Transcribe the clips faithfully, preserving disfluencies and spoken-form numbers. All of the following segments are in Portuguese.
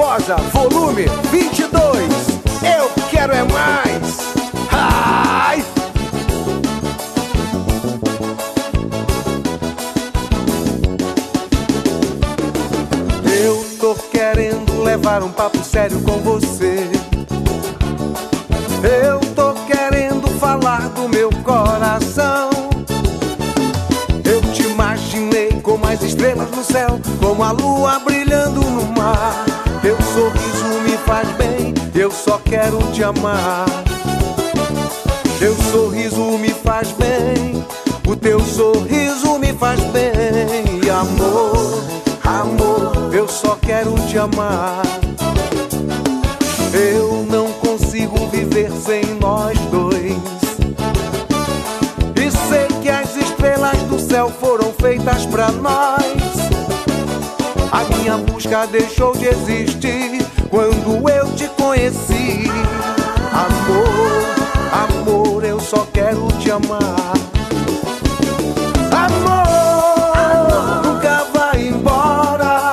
Barbosa, volume vinte e dois. Eu quero é mais. Ai! Eu tô querendo levar um papo sério com você. Eu tô querendo falar do meu coração. Eu te imaginei como as estrelas no céu, como a lua brilhando no mar. Teu sorriso me faz bem, eu só quero te amar. Teu sorriso me faz bem, o teu sorriso me faz bem. E amor, amor, eu só quero te amar. Eu não consigo viver sem nós dois. E sei que as estrelas do céu foram feitas pra nós. A minha busca deixou de existir quando eu te conheci. Amor, amor, eu só quero te amar. Amor, amor, nunca vai embora.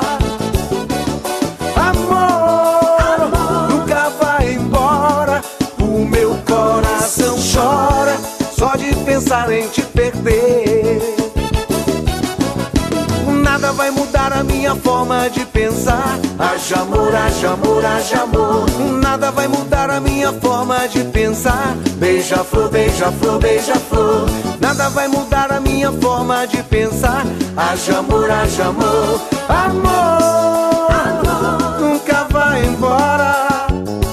Amor, amor, nunca vai embora. O meu coração chora só de pensar em te perder. Nada vai mudar a minha forma de pensar. Haja amor, haja amor, haja amor. Nada vai mudar a minha forma de pensar. Beija-flor, beija-flor, beija-flor. Nada vai mudar a minha forma de pensar. Haja amor, haja amor. Amor, amor, nunca vai embora.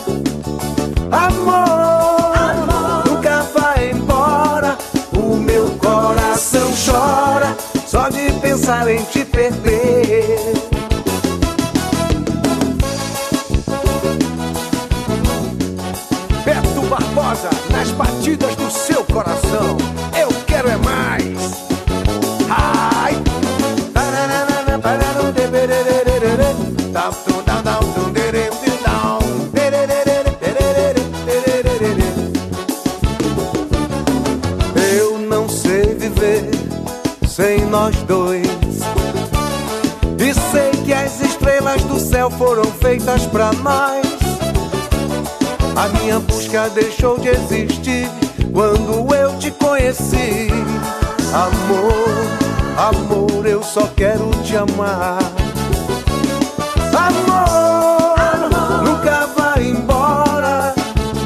Amor, amor, nunca vai embora. O meu coração chora só de pensar em te perder. Beto Barbosa, nas batidas do seu coração. Eu quero é mais. Ai! Eu não sei viver sem nós dois. E sei que as estrelas do céu foram feitas pra nós. A minha busca deixou de existir quando eu te conheci. Amor, amor, eu só quero te amar. Amor, amor, nunca vai embora.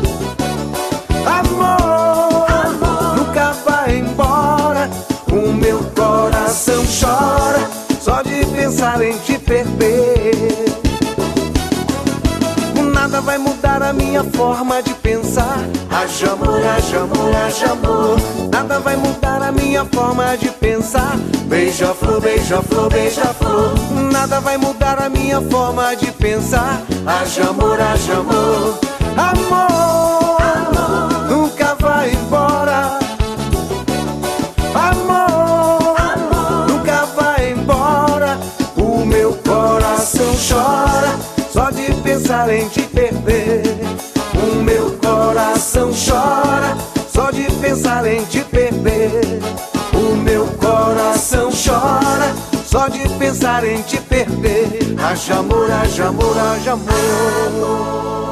Amor, amor, nunca vai embora. O meu coração chora só de pensar em te perder. Nada vai mudar a minha forma de pensar. Haja amor, haja amor, haja amor. Nada vai mudar a minha forma de pensar. Beija-flor, beija-flor, beija-flor. Nada vai mudar a minha forma de pensar. Haja amor, haja amor. Amor, amor, nunca vai embora. Amor, amor, nunca vai embora. O meu coração chora só de pensar em te perder. O meu coração chora só de pensar em te perder. O meu coração chora só de pensar em te perder. Haja amor, haja amor, haja amor.